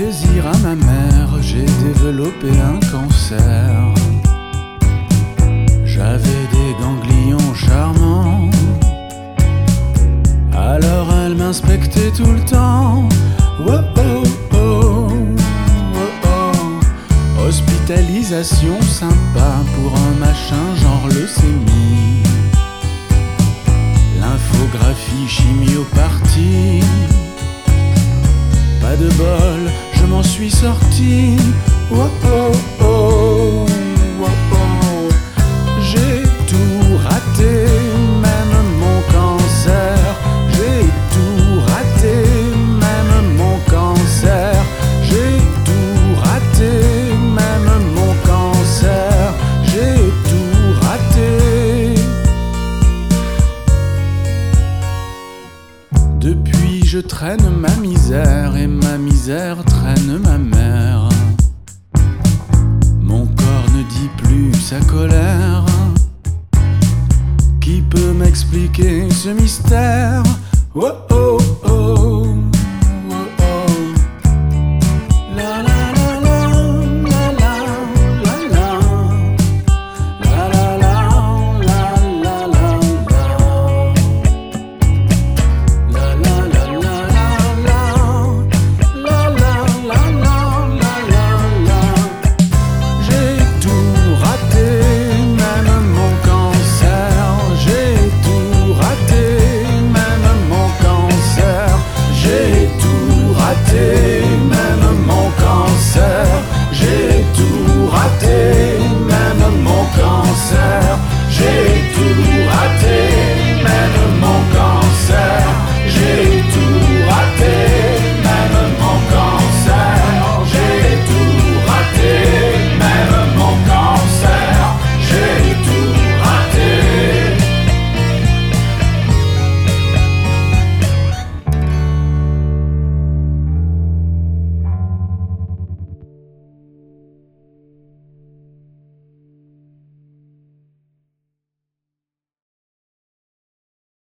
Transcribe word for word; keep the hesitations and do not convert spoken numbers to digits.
plaisir à ma mère, j'ai développé un cancer. J'avais des ganglions charmants, alors elle m'inspectait tout le temps. Oh oh oh, oh oh. Hospitalisation sympa pour un machin genre leucémie. L'infographie, chimiopartie. Pas de bol, je m'en suis sorti. Oh oh oh, oh oh. J'ai tout raté, même mon cancer. J'ai tout raté, même mon cancer. J'ai tout raté, même mon cancer. J'ai tout raté. Depuis je traîne ma misère et ma misère traîne ma mère. Mon corps ne dit plus sa colère. Qui peut m'expliquer ce mystère? Oh oh.